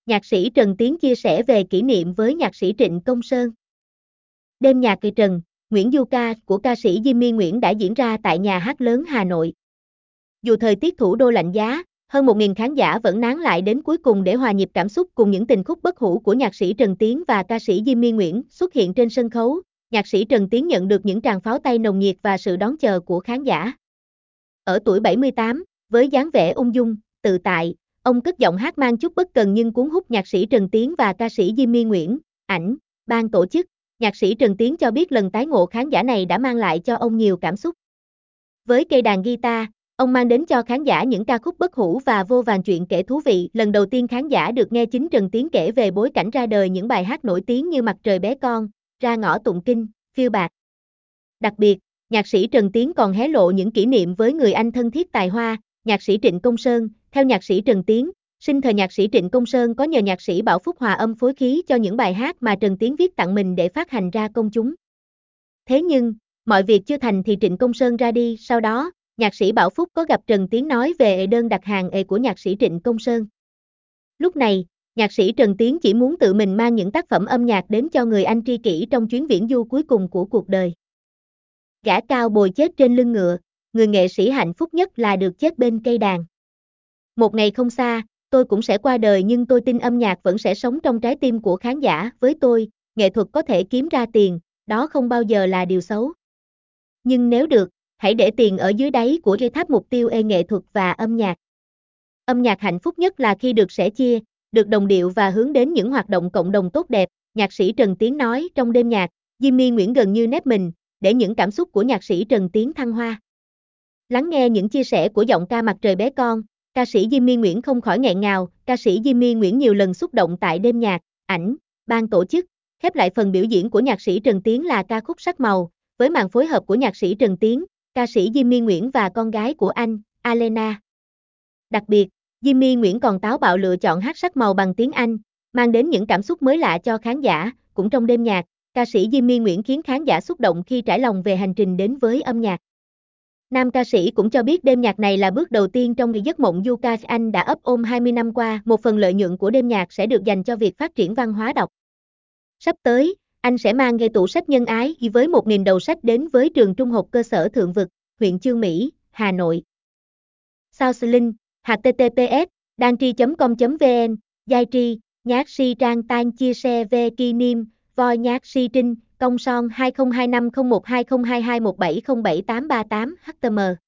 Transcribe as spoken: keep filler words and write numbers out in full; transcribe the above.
Nhạc sĩ Trần Tiến chia sẻ về kỷ niệm với nhạc sĩ Trịnh Công Sơn. Đêm nhạc kỳ Trần, Nguyễn Du Ca của ca sĩ Jimmy Nguyễn đã diễn ra tại Nhà hát lớn Hà Nội. Dù thời tiết thủ đô lạnh giá, hơn một nghìn khán giả vẫn nán lại đến cuối cùng để hòa nhịp cảm xúc cùng những tình khúc bất hủ của nhạc sĩ Trần Tiến và ca sĩ Jimmy Nguyễn xuất hiện trên sân khấu. Nhạc sĩ Trần Tiến nhận được những tràng pháo tay nồng nhiệt và sự đón chờ của khán giả. Ở tuổi bảy mươi tám, với dáng vẻ ung dung, tự tại, ông cất giọng hát mang chút bất cần nhưng cuốn hút nhạc sĩ Trần Tiến và ca sĩ Jimmy Nguyễn. Ảnh, ban tổ chức, nhạc sĩ Trần Tiến cho biết lần tái ngộ khán giả này đã mang lại cho ông nhiều cảm xúc. Với cây đàn guitar, ông mang đến cho khán giả những ca khúc bất hủ và vô vàn chuyện kể thú vị. Lần đầu tiên khán giả được nghe chính Trần Tiến kể về bối cảnh ra đời những bài hát nổi tiếng như Mặt trời bé con, Ra ngõ tụng kinh, Phiêu bạc. Đặc biệt, nhạc sĩ Trần Tiến còn hé lộ những kỷ niệm với người anh thân thiết tài hoa, nhạc sĩ Trịnh Công Sơn. Theo nhạc sĩ Trần Tiến, sinh thời nhạc sĩ Trịnh Công Sơn có nhờ nhạc sĩ Bảo Phúc hòa âm phối khí cho những bài hát mà Trần Tiến viết tặng mình để phát hành ra công chúng. Thế nhưng, mọi việc chưa thành thì Trịnh Công Sơn ra đi. Sau đó, nhạc sĩ Bảo Phúc có gặp Trần Tiến nói về đơn đặt hàng ề của nhạc sĩ Trịnh Công Sơn. Lúc này, nhạc sĩ Trần Tiến chỉ muốn tự mình mang những tác phẩm âm nhạc đến cho người anh tri kỷ trong chuyến viễn du cuối cùng của cuộc đời. Gã cao bồi chết trên lưng ngựa, người nghệ sĩ hạnh phúc nhất là được chết bên cây đàn. Một ngày không xa, tôi cũng sẽ qua đời nhưng tôi tin âm nhạc vẫn sẽ sống trong trái tim của khán giả. Với tôi, nghệ thuật có thể kiếm ra tiền, đó không bao giờ là điều xấu. Nhưng nếu được, hãy để tiền ở dưới đáy của dây tháp mục tiêu e nghệ thuật và âm nhạc. Âm nhạc hạnh phúc nhất là khi được sẻ chia, được đồng điệu và hướng đến những hoạt động cộng đồng tốt đẹp, nhạc sĩ Trần Tiến nói trong đêm nhạc. Jimmy Nguyễn gần như nép mình, để những cảm xúc của nhạc sĩ Trần Tiến thăng hoa. Lắng nghe những chia sẻ của giọng ca Mặt trời bé con, ca sĩ Jimmy Nguyễn không khỏi nghẹn ngào. Ca sĩ Jimmy Nguyễn nhiều lần xúc động tại đêm nhạc. Ảnh, ban tổ chức. Khép lại phần biểu diễn của nhạc sĩ Trần Tiến là ca khúc Sắc màu, với màn phối hợp của nhạc sĩ Trần Tiến, ca sĩ Jimmy Nguyễn và con gái của anh, Alena. Đặc biệt, Jimmy Nguyễn còn táo bạo lựa chọn hát sắc màu bằng tiếng Anh, mang đến những cảm xúc mới lạ cho khán giả. Cũng trong đêm nhạc, ca sĩ Jimmy Nguyễn khiến khán giả xúc động khi trải lòng về hành trình đến với âm nhạc. Nam ca sĩ cũng cho biết đêm nhạc này là bước đầu tiên trong giấc mộng du ca anh đã ấp ôm hai mươi năm qua. Một phần lợi nhuận của đêm nhạc sẽ được dành cho việc phát triển văn hóa đọc. Sắp tới, anh sẽ mang gây tủ sách nhân ái với một nghìn đầu sách đến với trường trung học cơ sở Thượng Vực, huyện Chương Mỹ, Hà Nội. Soundlink, h t t p s đan tri chấm com chấm v n, Giai tri, nhạc si trang tan chia sẻ về kỷ niệm, voi nhạc si trinh, công son hai không hai năm không một hai không hai hai một bảy không bảy tám ba tám h t m